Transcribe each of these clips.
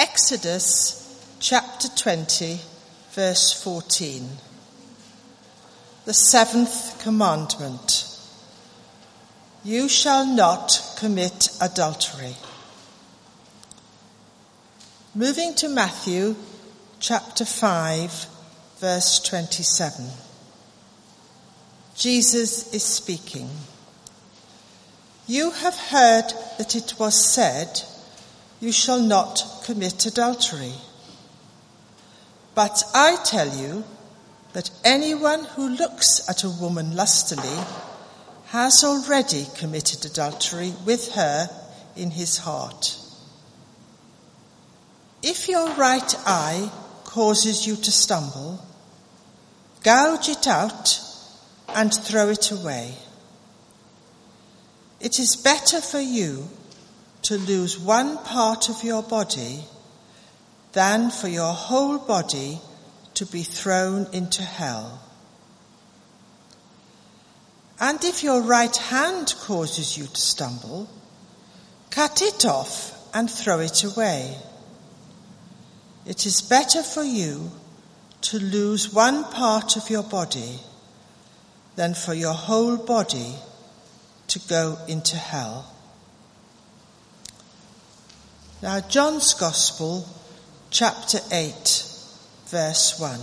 Exodus chapter 20, verse 14. The seventh commandment. You shall not commit adultery. Moving to Matthew chapter 5, verse 27. Jesus is speaking. You have heard that it was said, you shall not commit adultery. But I tell you that anyone who looks at a woman lustily has already committed adultery with her in his heart. If your right eye causes you to stumble, gouge it out and throw it away. It is better for you to lose one part of your body than for your whole body to be thrown into hell. And if your right hand causes you to stumble, cut it off and throw it away. It is better for you to lose one part of your body than for your whole body to go into hell. Now, John's Gospel, chapter 8, verse 1.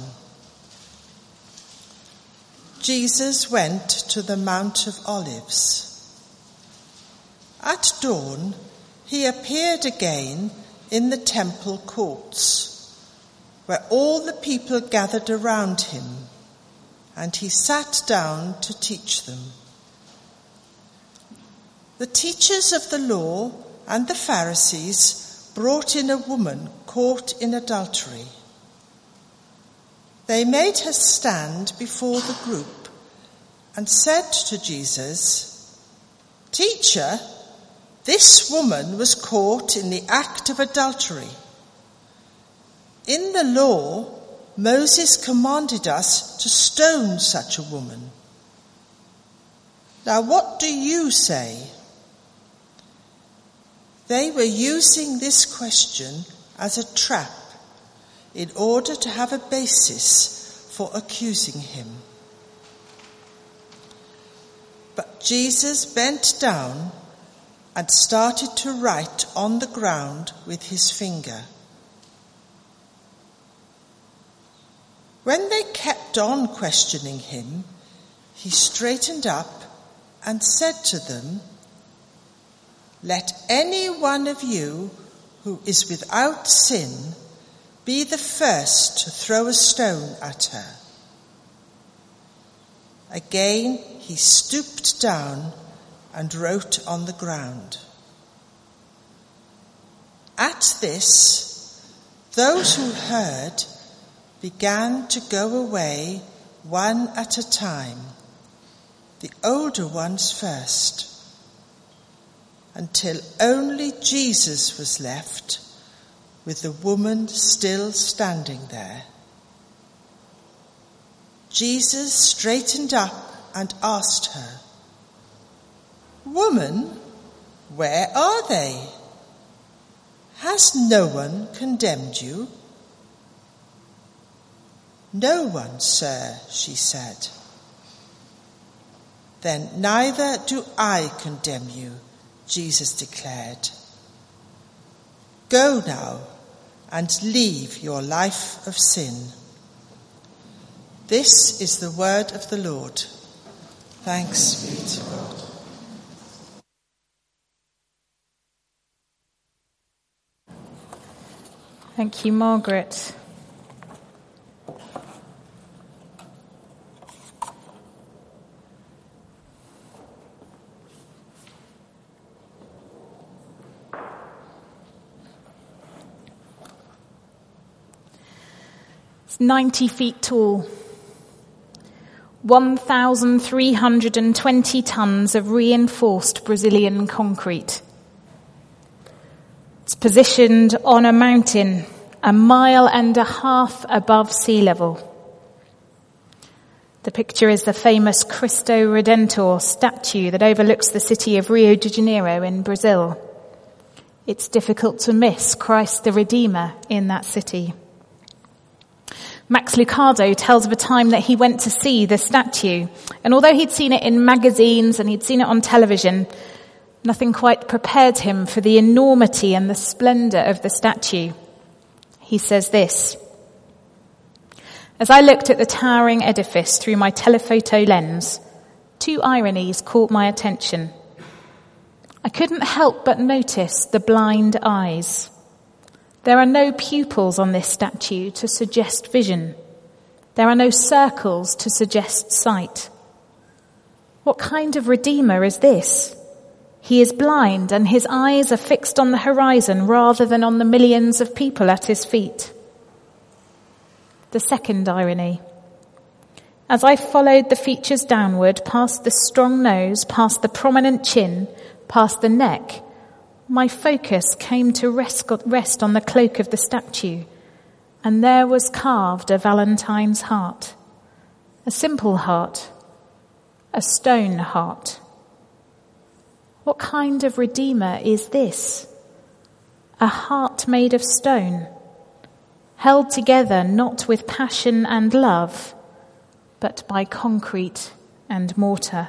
Jesus went to the Mount of Olives. At dawn, he appeared again in the temple courts, where all the people gathered around him, and he sat down to teach them. The teachers of the law and the Pharisees brought in a woman caught in adultery. They made her stand before the group and said to Jesus, "Teacher, this woman was caught in the act of adultery. In the law, Moses commanded us to stone such a woman. Now what do you say?" They were using this question as a trap in order to have a basis for accusing him. But Jesus bent down and started to write on the ground with his finger. When they kept on questioning him, he straightened up and said to them, "Let any one of you who is without sin be the first to throw a stone at her." Again he stooped down and wrote on the ground. At this, those who heard began to go away one at a time, the older ones first, until only Jesus was left with the woman still standing there. Jesus straightened up and asked her, "Woman, where are they? Has no one condemned you?" "No one, sir," she said. "Then neither do I condemn you," Jesus declared. "Go now and leave your life of sin." This is the word of the Lord. Thanks be to God. Thank you, Margaret. It's 90 feet tall, 1,320 tons of reinforced Brazilian concrete. It's positioned on a mountain 1.5 miles above sea level. The picture is the famous Cristo Redentor statue that overlooks the city of Rio de Janeiro in Brazil. It's difficult to miss Christ the Redeemer in that city. Max Lucado tells of a time that he went to see the statue, and although he'd seen it in magazines and he'd seen it on television, nothing quite prepared him for the enormity and the splendor of the statue. He says this: "As I looked at the towering edifice through my telephoto lens, two ironies caught my attention. I couldn't help but notice the blind eyes. There are no pupils on this statue to suggest vision. There are no circles to suggest sight. What kind of Redeemer is this? He is blind and his eyes are fixed on the horizon rather than on the millions of people at his feet." The second irony: as I followed the features downward, past the strong nose, past the prominent chin, past the neck, my focus came to rest on the cloak of the statue, and there was carved a Valentine's heart, a simple heart, a stone heart. What kind of Redeemer is this? A heart made of stone, held together not with passion and love, but by concrete and mortar.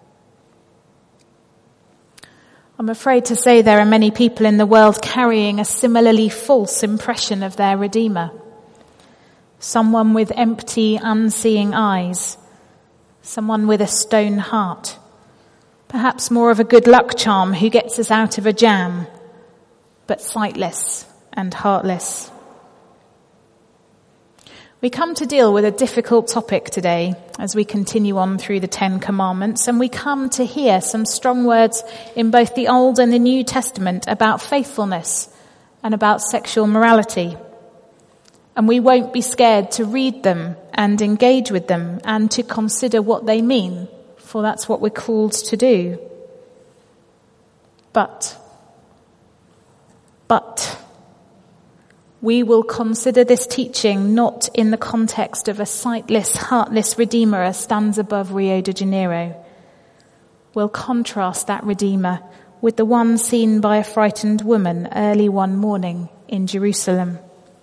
I'm afraid to say there are many people in the world carrying a similarly false impression of their Redeemer. Someone with empty, unseeing eyes. Someone with a stone heart. Perhaps more of a good luck charm who gets us out of a jam, but sightless and heartless. We come to deal with a difficult topic today as we continue on through the 10 Commandments, and we come to hear some strong words in both the Old and the New Testament about faithfulness and about sexual morality. And we won't be scared to read them and engage with them and to consider what they mean, for that's what we're called to do. But we will consider this teaching not in the context of a sightless, heartless Redeemer who stands above Rio de Janeiro. We'll contrast that Redeemer with the one seen by a frightened woman early one morning in Jerusalem.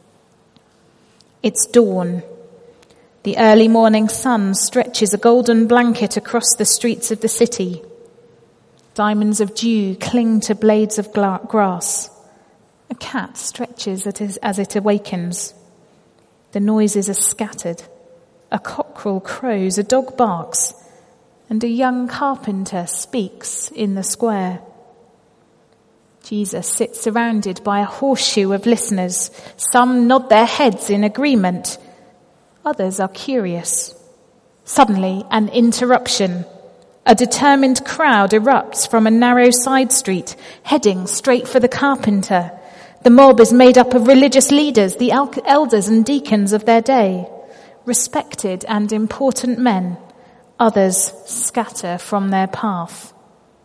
It's dawn. The early morning sun stretches a golden blanket across the streets of the city. Diamonds of dew cling to blades of grass. A cat stretches as it awakens. The noises are scattered. A cockerel crows, a dog barks, and a young carpenter speaks in the square. Jesus sits surrounded by a horseshoe of listeners. Some nod their heads in agreement. Others are curious. Suddenly, an interruption. A determined crowd erupts from a narrow side street, heading straight for the carpenter. The mob is made up of religious leaders, the elders and deacons of their day, respected and important men. Others scatter from their path.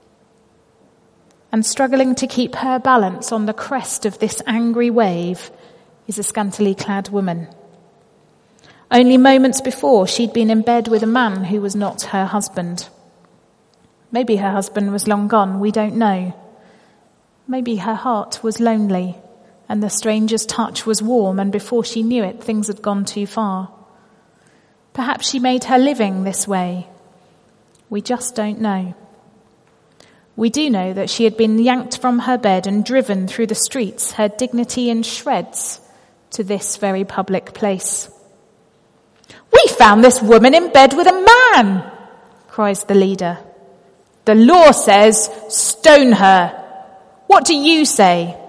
And struggling to keep her balance on the crest of this angry wave is a scantily clad woman. Only moments before, she'd been in bed with a man who was not her husband. Maybe her husband was long gone, we don't know. Maybe her heart was lonely and the stranger's touch was warm, and before she knew it, things had gone too far. Perhaps she made her living this way. We just don't know. We do know that she had been yanked from her bed and driven through the streets, her dignity in shreds, to this very public place. "We found this woman in bed with a man," cries the leader. "The law says, stone her. What do you say?"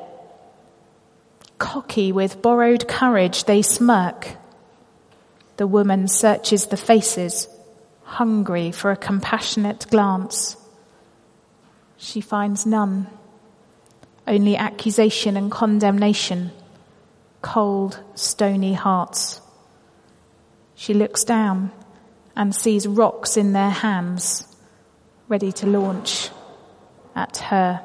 Cocky with borrowed courage, they smirk. The woman searches the faces, hungry for a compassionate glance. She finds none, only accusation and condemnation, cold, stony hearts. She looks down and sees rocks in their hands, ready to launch at her.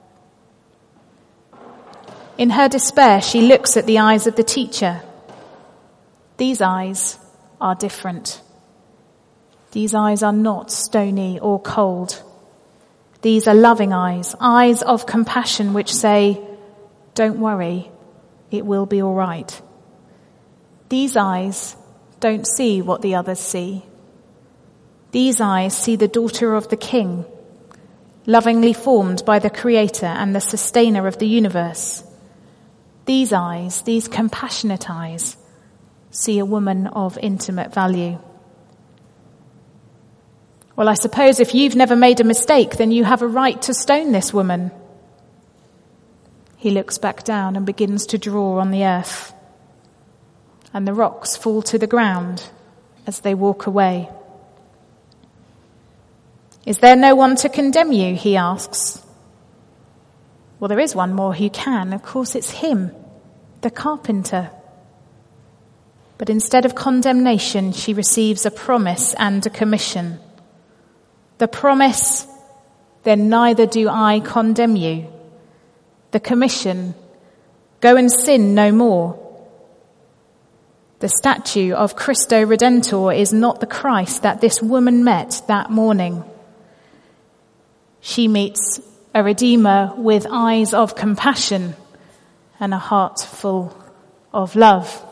In her despair, she looks at the eyes of the teacher. These eyes are different. These eyes are not stony or cold. These are loving eyes, eyes of compassion which say, don't worry, it will be all right. These eyes don't see what the others see. These eyes see the daughter of the King, lovingly formed by the Creator and the Sustainer of the universe. These eyes, these compassionate eyes, see a woman of intimate value. Well, I suppose if you've never made a mistake, then you have a right to stone this woman. He looks back down and begins to draw on the earth, and the rocks fall to the ground as they walk away. Is there no one to condemn you? He asks. Well, there is one more who can. Of course, it's him, the carpenter. But instead of condemnation, she receives a promise and a commission. The promise, then neither do I condemn you. The commission, go and sin no more. The statue of Christo Redentor is not the Christ that this woman met that morning. She meets a Redeemer with eyes of compassion and a heart full of love.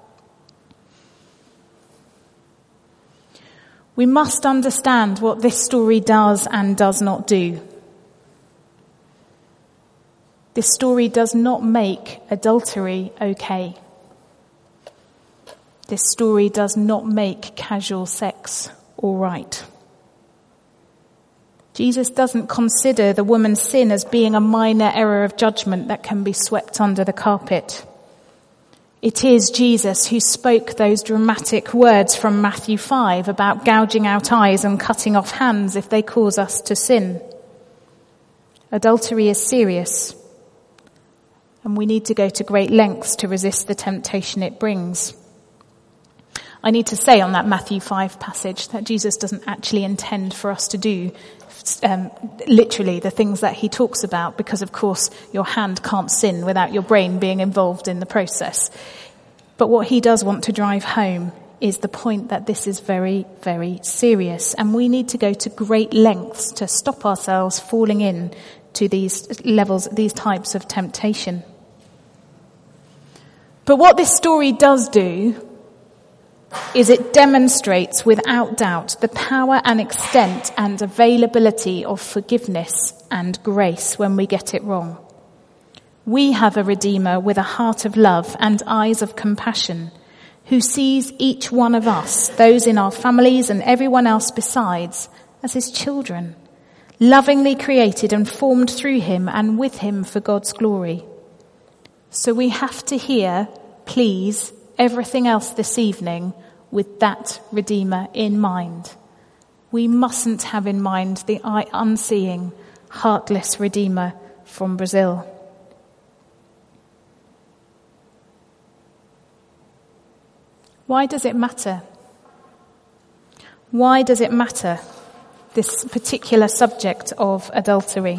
We must understand what this story does and does not do. This story does not make adultery okay. This story does not make casual sex all right. Jesus doesn't consider the woman's sin as being a minor error of judgment that can be swept under the carpet. It is Jesus who spoke those dramatic words from Matthew 5 about gouging out eyes and cutting off hands if they cause us to sin. Adultery is serious, and we need to go to great lengths to resist the temptation it brings. I need to say on that Matthew 5 passage that Jesus doesn't actually intend for us to do literally the things that he talks about, because of course your hand can't sin without your brain being involved in the process. But what he does want to drive home is the point that this is very, very serious, and we need to go to great lengths to stop ourselves falling in to these levels, these types of temptation. But what this story does do is it demonstrates without doubt the power and extent and availability of forgiveness and grace when we get it wrong. We have a Redeemer with a heart of love and eyes of compassion, who sees each one of us, those in our families and everyone else besides, as his children, lovingly created and formed through him and with him for God's glory. So we have to hear, please, everything else this evening with that Redeemer in mind. We mustn't have in mind the unseeing, heartless Redeemer from Brazil. Why does it matter? Why does it matter, this particular subject of adultery?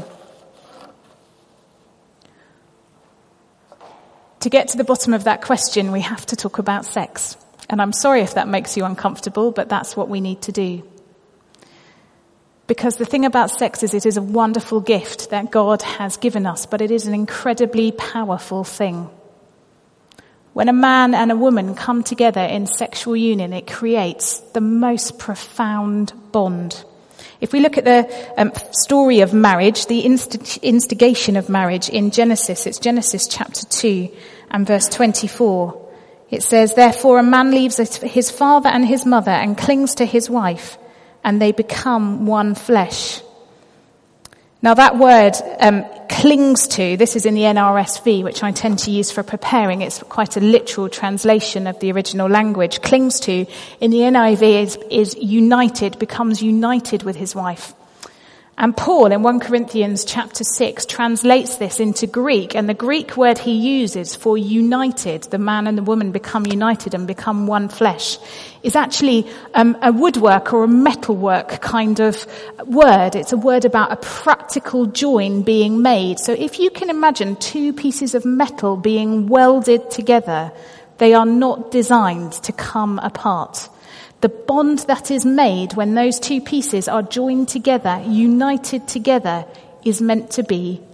To get to the bottom of that question, we have to talk about sex. And I'm sorry if that makes you uncomfortable, but that's what we need to do. Because the thing about sex is it is a wonderful gift that God has given us, but it is an incredibly powerful thing. When a man and a woman come together in sexual union, it creates the most profound bond. If we look at the story of marriage, the instigation of marriage in Genesis, it's Genesis chapter 2 and verse 24. It says, "Therefore a man leaves his father and his mother and clings to his wife, and they become one flesh." Now that word clings to, this is in the NRSV, which I tend to use for preparing. It's quite a literal translation of the original language. Clings to, in the NIV, is united, becomes united with his wife. And Paul, in 1 Corinthians chapter 6, translates this into Greek, and the Greek word he uses for united, the man and the woman become united and become one flesh, is actually a woodwork or a metalwork kind of word. It's a word about a practical join being made. So if you can imagine two pieces of metal being welded together, they are not designed to come apart. The bond that is made when those two pieces are joined together, united together, is meant to be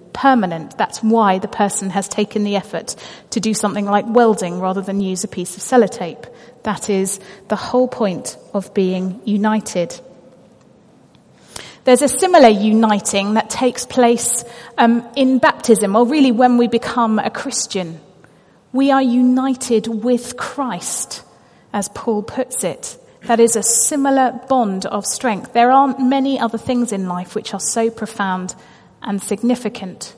permanent. That's why the person has taken the effort to do something like welding rather than use a piece of sellotape. That is the whole point of being united. There's a similar uniting that takes place in baptism, or really when we become a Christian. We are united with Christ, as Paul puts it. That is a similar bond of strength. There aren't many other things in life which are so profound and significant.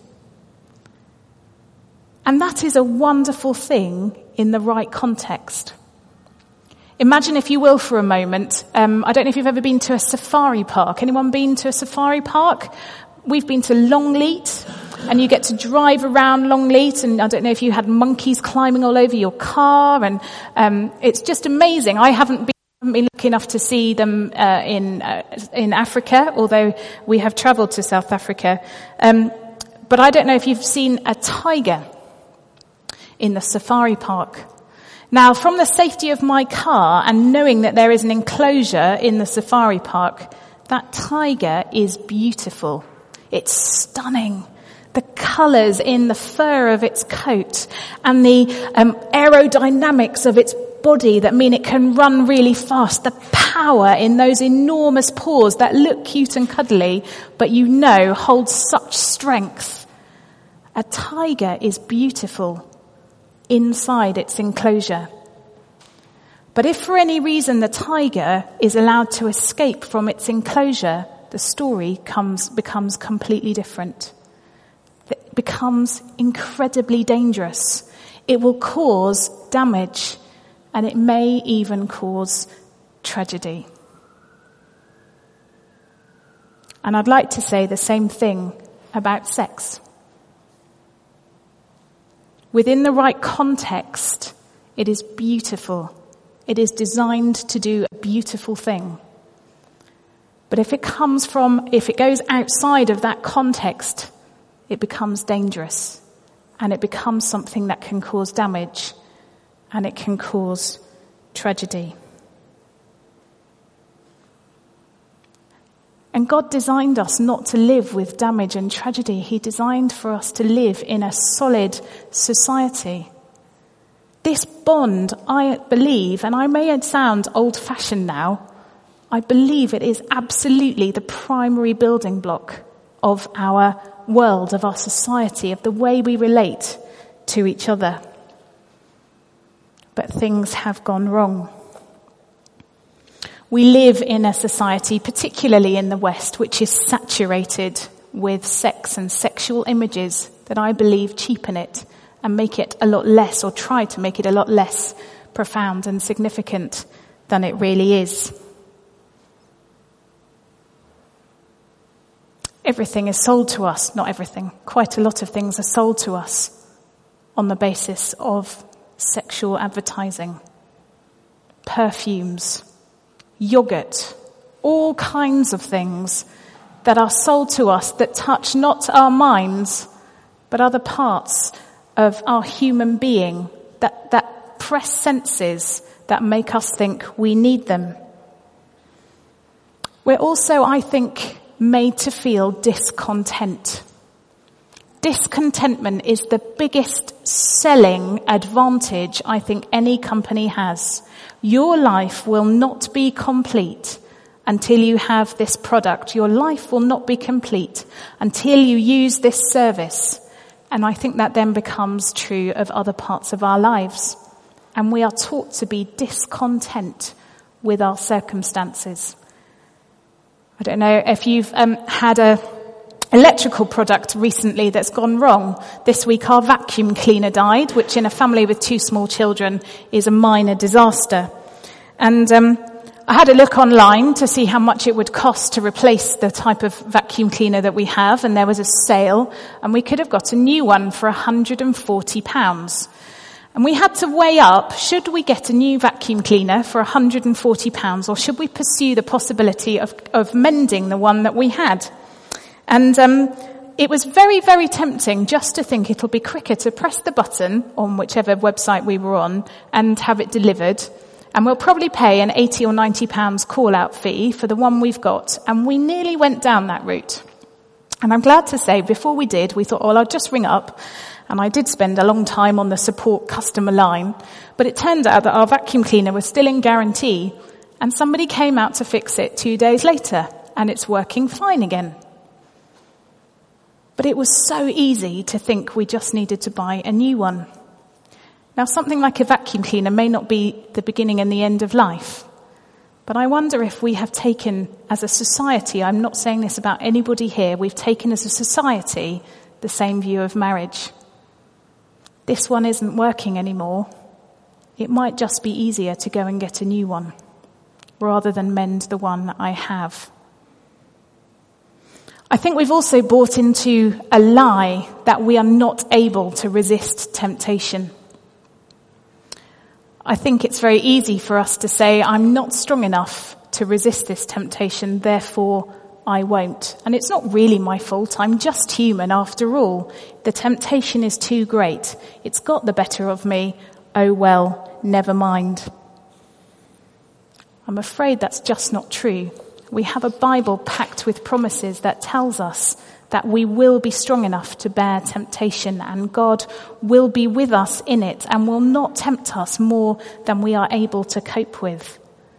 And that is a wonderful thing in the right context. Imagine, if you will, for a moment, I don't know if you've ever been to a safari park. Anyone been to a safari park? We've been to Longleat, and you get to drive around Longleat, and I don't know if you had monkeys climbing all over your car, and it's just amazing. I haven't been lucky enough to see them in Africa, although we have travelled to South Africa. But I don't know if you've seen a tiger in the safari park. Now, from the safety of my car and knowing that there is an enclosure in the safari park, that tiger is beautiful. It's stunning. The colours in the fur of its coat and the aerodynamics of its body that mean it can run really fast. The power in those enormous paws that look cute and cuddly, but hold such strength. A tiger is beautiful inside its enclosure. But if for any reason the tiger is allowed to escape from its enclosure, the story becomes completely different. It becomes incredibly dangerous. It will cause damage, and it may even cause tragedy. And I'd like to say the same thing about sex. Within the right context, it is beautiful. It is designed to do a beautiful thing. But if it goes outside of that context, it becomes dangerous, and it becomes something that can cause damage, and it can cause tragedy. And God designed us not to live with damage and tragedy. He designed for us to live in a solid society. This bond, I believe, and I may sound old-fashioned now, I believe it is absolutely the primary building block of our world, of our society, of the way we relate to each other. But things have gone wrong. We live in a society, particularly in the West, which is saturated with sex and sexual images that I believe cheapen it and make it a lot less, or try to make it a lot less profound and significant than it really is. Everything is sold to us, not everything, quite a lot of things are sold to us on the basis of sexual advertising. Perfumes, yogurt, all kinds of things that are sold to us that touch not our minds, but other parts of our human being, that press senses that make us think we need them. We're also, I think, made to feel discontent. Discontentment is the biggest selling advantage I think any company has. Your life will not be complete until you have this product. Your life will not be complete until you use this service. And I think that then becomes true of other parts of our lives. And we are taught to be discontent with our circumstances. I don't know if you've had a electrical product recently that's gone wrong. This week our vacuum cleaner died, which in a family with 2 small children is a minor disaster. And I had a look online to see how much it would cost to replace the type of vacuum cleaner that we have, and there was a sale, and we could have got a new one for £140. And we had to weigh up, should we get a new vacuum cleaner for £140, or should we pursue the possibility of mending the one that we had? And it was very, very tempting just to think it'll be quicker to press the button on whichever website we were on and have it delivered. And we'll probably pay an £80 or £90 call-out fee for the one we've got. And we nearly went down that route. And I'm glad to say, before we did, we thought, well, I'll just ring up. And I did spend a long time on the support customer line. But it turned out that our vacuum cleaner was still in guarantee. And somebody came out to fix it 2 days later. And it's working fine again. But it was so easy to think we just needed to buy a new one. Now, something like a vacuum cleaner may not be the beginning and the end of life. But I wonder if we have taken, as a society, I'm not saying this about anybody here, we've taken as a society the same view of marriage. This one isn't working anymore. It might just be easier to go and get a new one, rather than mend the one I have. I think we've also bought into a lie that we are not able to resist temptation. I think it's very easy for us to say, I'm not strong enough to resist this temptation, therefore I won't. And it's not really my fault, I'm just human after all. The temptation is too great. It's got the better of me. Oh well, never mind. I'm afraid that's just not true. We have a Bible packed with promises that tells us that we will be strong enough to bear temptation, and God will be with us in it and will not tempt us more than we are able to cope with.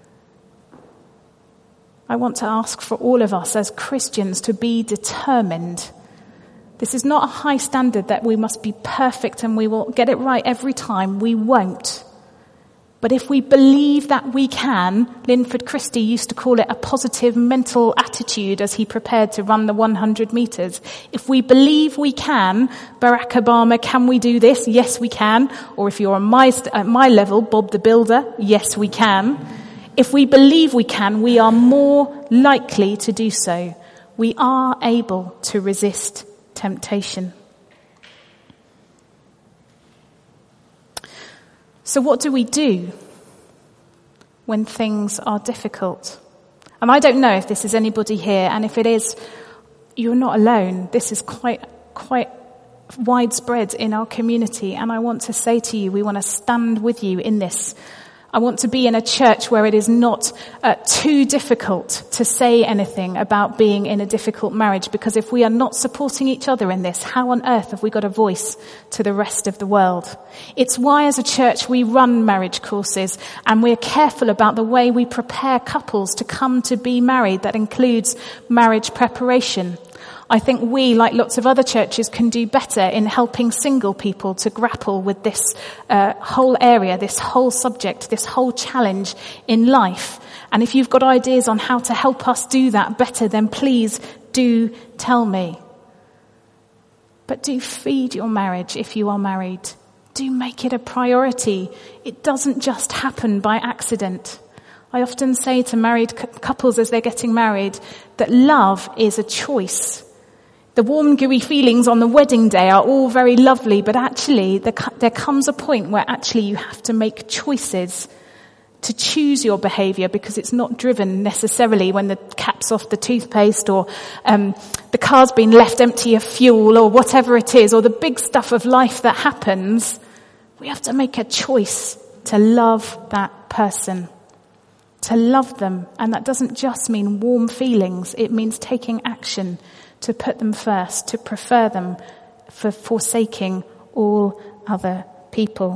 I want to ask for all of us as Christians to be determined. This is not a high standard that we must be perfect and we will get it right every time. We won't. But if we believe that we can, Linford Christie used to call it a positive mental attitude as he prepared to run the 100 meters. If we believe we can, Barack Obama, can we do this? Yes, we can. Or if you're at my level, Bob the Builder, yes, we can. If we believe we can, we are more likely to do so. We are able to resist temptation. So what do we do when things are difficult? And I don't know if this is anybody here, and if it is, you're not alone. This is quite widespread in our community, and I want to say to you, we want to stand with you in this. I want to be in a church where it is not too difficult to say anything about being in a difficult marriage, because if we are not supporting each other in this, how on earth have we got a voice to the rest of the world? It's why as a church we run marriage courses, and we're careful about the way we prepare couples to come to be married. That includes marriage preparation. I think we, like lots of other churches, can do better in helping single people to grapple with this whole area, this whole subject, this whole challenge in life. And if you've got ideas on how to help us do that better, then please do tell me. But do feed your marriage if you are married. Do make it a priority. It doesn't just happen by accident. I often say to married couples as they're getting married that love is a choice. The warm, gooey feelings on the wedding day are all very lovely, but actually there comes a point where actually you have to make choices to choose your behaviour, because it's not driven necessarily when the cap's off the toothpaste, or the car's been left empty of fuel, or whatever it is, or the big stuff of life that happens. We have to make a choice to love that person, to love them. And that doesn't just mean warm feelings, it means taking action to put them first, to prefer them for forsaking all other people.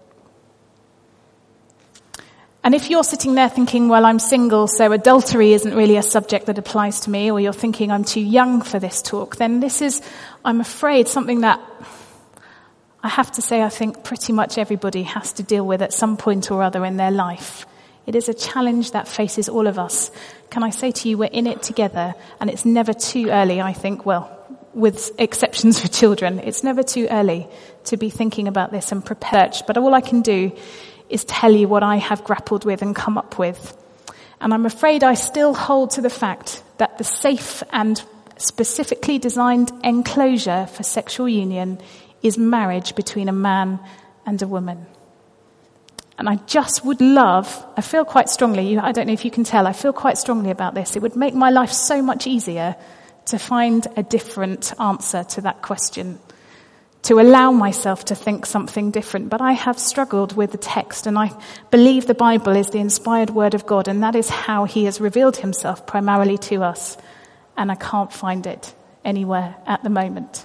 And if you're sitting there thinking, well, I'm single, so adultery isn't really a subject that applies to me, or you're thinking I'm too young for this talk, then this is, I'm afraid, something that I have to say I think pretty much everybody has to deal with at some point or other in their life. It is a challenge that faces all of us. Can I say to you, we're in it together, and it's never too early, I think, well, with exceptions for children, it's never too early to be thinking about this and prepared. But all I can do is tell you what I have grappled with and come up with. And I'm afraid I still hold to the fact that the safe and specifically designed enclosure for sexual union is marriage between a man and a woman. And I just would love, I feel quite strongly, I don't know if you can tell, I feel quite strongly about this. It would make my life so much easier to find a different answer to that question, to allow myself to think something different. But I have struggled with the text, and I believe the Bible is the inspired word of God, and that is how he has revealed himself primarily to us. And I can't find it anywhere at the moment.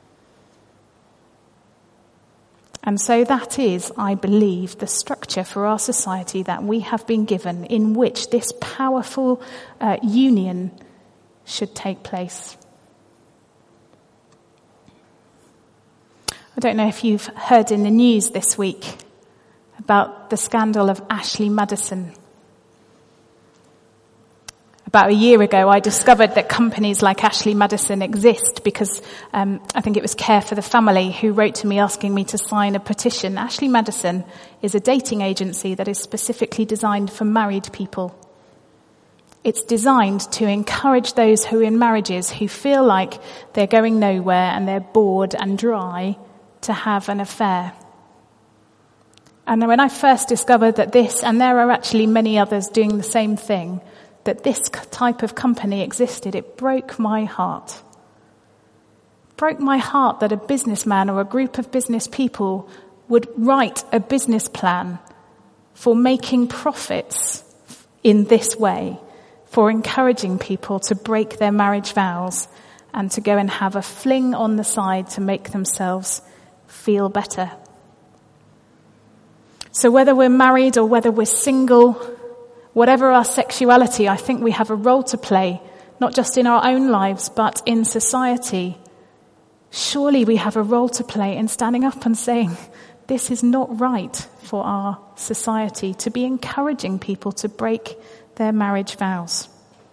And so that is, I believe, the structure for our society that we have been given, in which this powerful union should take place. I don't know if you've heard in the news this week about the scandal of Ashley Madison. About a year ago, I discovered that companies like Ashley Madison exist because I think it was Care for the Family who wrote to me asking me to sign a petition. Ashley Madison is a dating agency that is specifically designed for married people. It's designed to encourage those who are in marriages who feel like they're going nowhere and they're bored and dry to have an affair. And when I first discovered that this, and there are actually many others doing the same thing, that this type of company existed, it broke my heart. It broke my heart that a businessman or a group of business people would write a business plan for making profits in this way, for encouraging people to break their marriage vows and to go and have a fling on the side to make themselves feel better. So whether we're married or whether we're single, whatever our sexuality, I think we have a role to play, not just in our own lives, but in society. Surely we have a role to play in standing up and saying, this is not right for our society, to be encouraging people to break their marriage vows.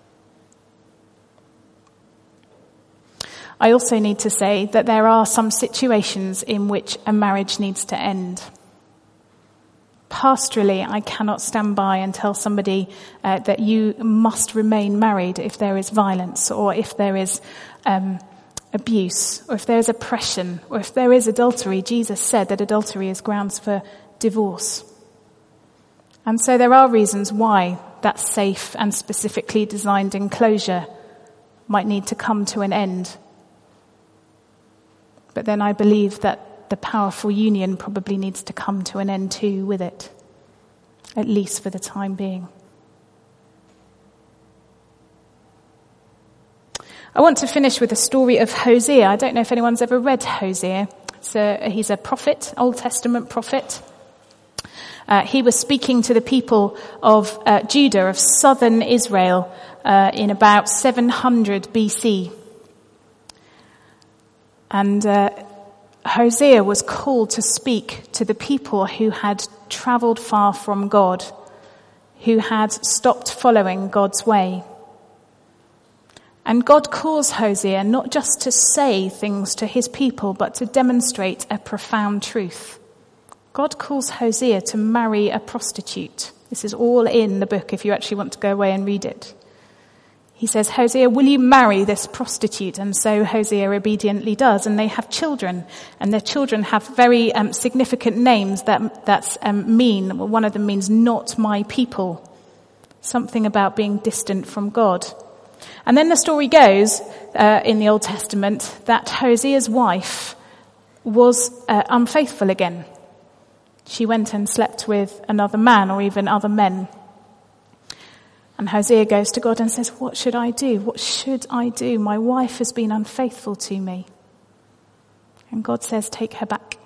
I also need to say that there are some situations in which a marriage needs to end. Pastorally, I cannot stand by and tell somebody that you must remain married if there is violence, or if there is abuse, or if there is oppression, or if there is adultery. Jesus said that adultery is grounds for divorce. And so there are reasons why that safe and specifically designed enclosure might need to come to an end. But then I believe that the powerful union probably needs to come to an end too with it, at least for the time being. I want to finish with a story of Hosea. I don't know if anyone's ever read Hosea. He's a prophet, Old Testament prophet. He was speaking to the people of Judah, of southern Israel, in about 700 BC. And Hosea was called to speak to the people who had travelled far from God, who had stopped following God's way. And God calls Hosea not just to say things to his people, but to demonstrate a profound truth. God calls Hosea to marry a prostitute. This is all in the book if you actually want to go away and read it. He says, Hosea, will you marry this prostitute? And so Hosea obediently does, and they have children, and their children have very significant names that mean, well, one of them means not my people, something about being distant from God. And then the story goes in the Old Testament that Hosea's wife was unfaithful again. She went and slept with another man, or even other men. And Hosea goes to God and says, what should I do? What should I do? My wife has been unfaithful to me. And God says, take her back.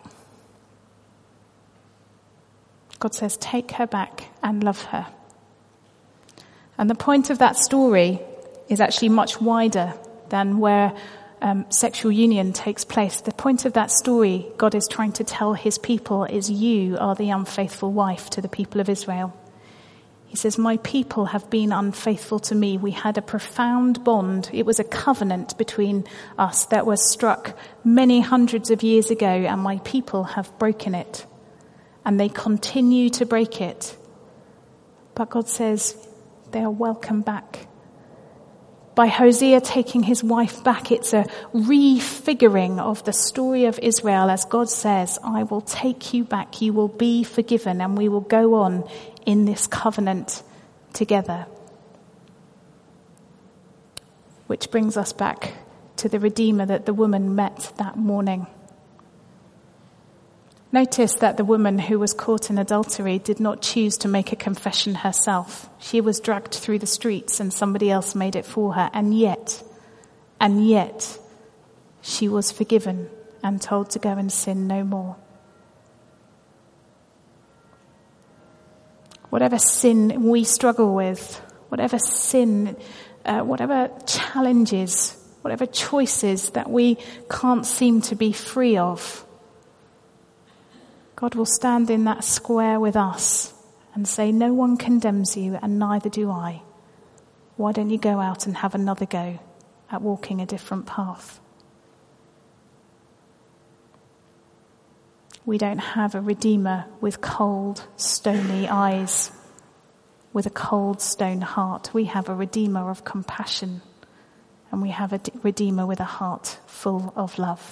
God says, take her back and love her. And the point of that story is actually much wider than where sexual union takes place. The point of that story, God is trying to tell his people, is you are the unfaithful wife to the people of Israel. He says, my people have been unfaithful to me. We had a profound bond. It was a covenant between us that was struck many hundreds of years ago, and my people have broken it. And they continue to break it. But God says, they are welcome back. By Hosea taking his wife back, it's a refiguring of the story of Israel as God says, I will take you back, you will be forgiven, and we will go on in this covenant together. Which brings us back to the Redeemer that the woman met that morning. Notice that the woman who was caught in adultery did not choose to make a confession herself. She was dragged through the streets and somebody else made it for her. And yet, and yet she was forgiven and told to go and sin no more. Whatever sin we struggle with, whatever sin, whatever challenges, whatever choices that we can't seem to be free of, God will stand in that square with us and say, no one condemns you and neither do I. Why don't you go out and have another go at walking a different path? We don't have a Redeemer with cold, stony eyes, with a cold, stone heart. We have a Redeemer of compassion, and we have a Redeemer with a heart full of love.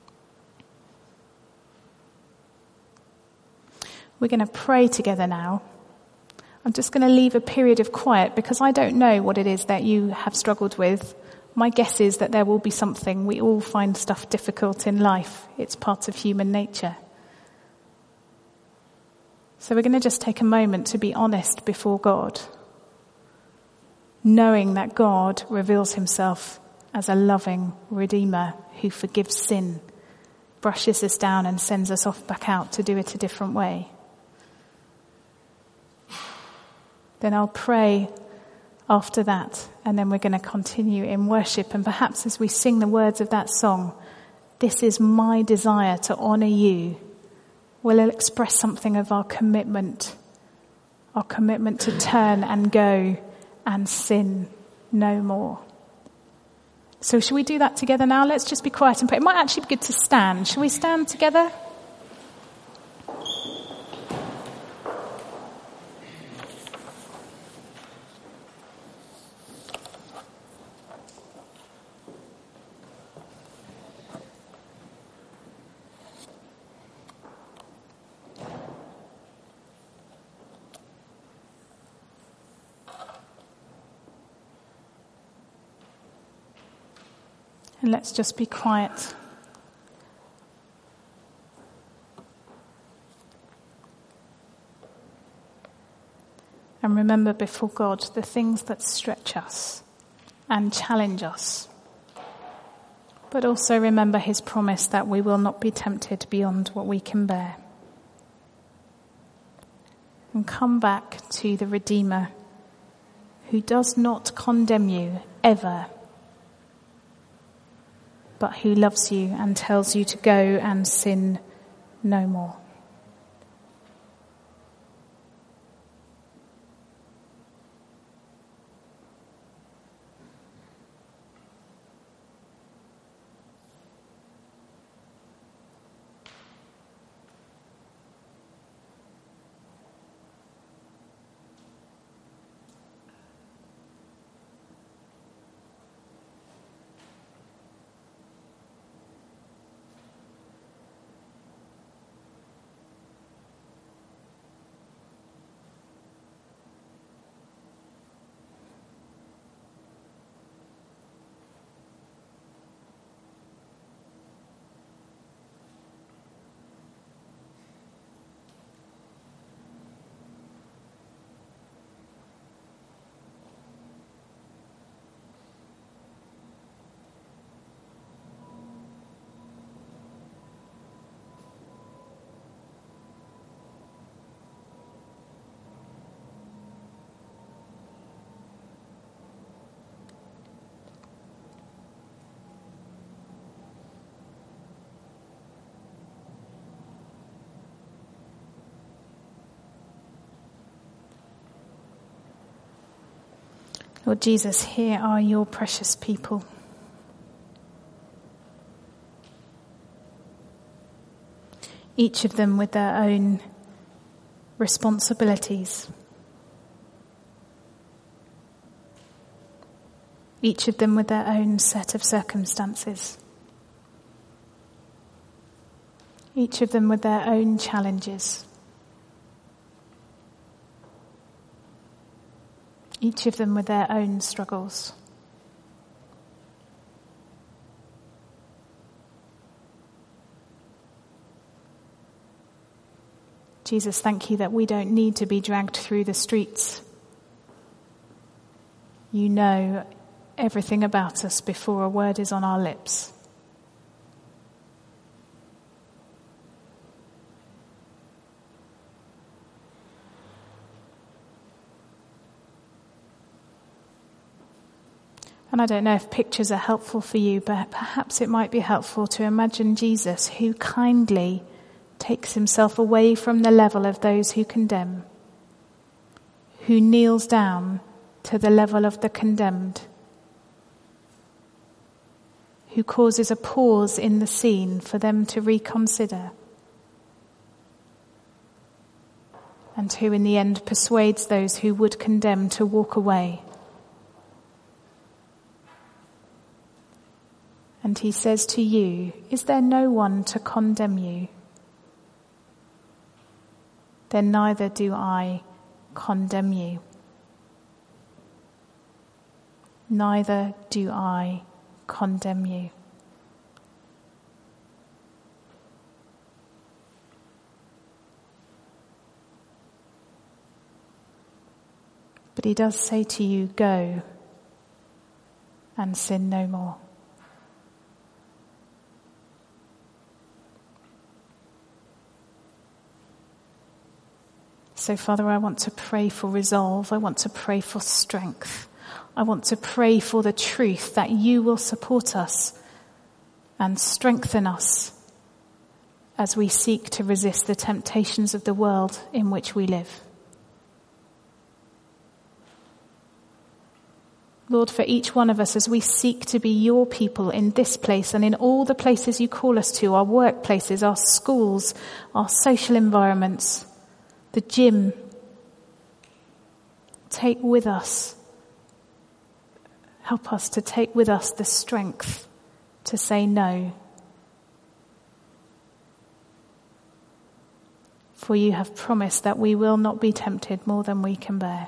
We're going to pray together now. I'm just going to leave a period of quiet because I don't know what it is that you have struggled with. My guess is that there will be something. We all find stuff difficult in life. It's part of human nature. So we're going to just take a moment to be honest before God, knowing that God reveals himself as a loving Redeemer who forgives sin, brushes us down and sends us off back out to do it a different way. Then I'll pray after that, and then we're going to continue in worship. And perhaps as we sing the words of that song, "This is my desire to honour you," we'll express something of our commitment to turn and go and sin no more. So shall we do that together now? Let's just be quiet and pray. It might actually be good to stand. Shall we stand together? And let's just be quiet. And remember before God the things that stretch us and challenge us. But also remember his promise that we will not be tempted beyond what we can bear. And come back to the Redeemer who does not condemn you ever, but who loves you and tells you to go and sin no more. Lord Jesus, here are your precious people. Each of them with their own responsibilities. Each of them with their own set of circumstances. Each of them with their own challenges. Each of them with their own struggles. Jesus, thank you that we don't need to be dragged through the streets. You know everything about us before a word is on our lips. And I don't know if pictures are helpful for you, but perhaps it might be helpful to imagine Jesus who kindly takes himself away from the level of those who condemn, who kneels down to the level of the condemned, who causes a pause in the scene for them to reconsider, and who in the end persuades those who would condemn to walk away. And he says to you, is there no one to condemn you? Then neither do I condemn you. Neither do I condemn you. But he does say to you, go and sin no more. So, Father, I want to pray for resolve. I want to pray for strength. I want to pray for the truth that you will support us and strengthen us as we seek to resist the temptations of the world in which we live. Lord, for each one of us, as we seek to be your people in this place and in all the places you call us to, our workplaces, our schools, our social environments, the gym, take with us, help us to take with us the strength to say no. For you have promised that we will not be tempted more than we can bear.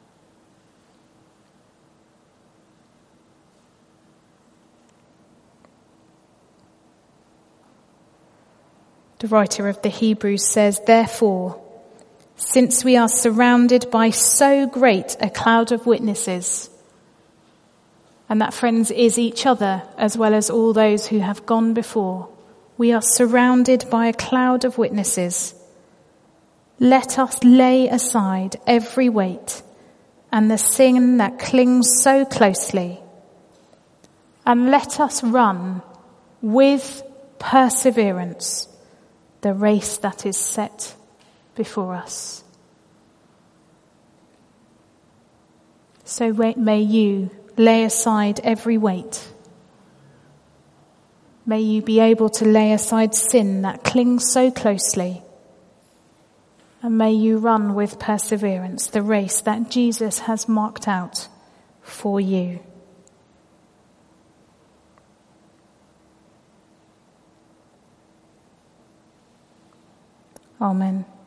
The writer of the Hebrews says, therefore, since we are surrounded by so great a cloud of witnesses, and that, friends, is each other as well as all those who have gone before, we are surrounded by a cloud of witnesses. Let us lay aside every weight and the sin that clings so closely, and let us run with perseverance the race that is set before us. So may you lay aside every weight. May you be able to lay aside sin that clings so closely. And may you run with perseverance the race that Jesus has marked out for you. Amen.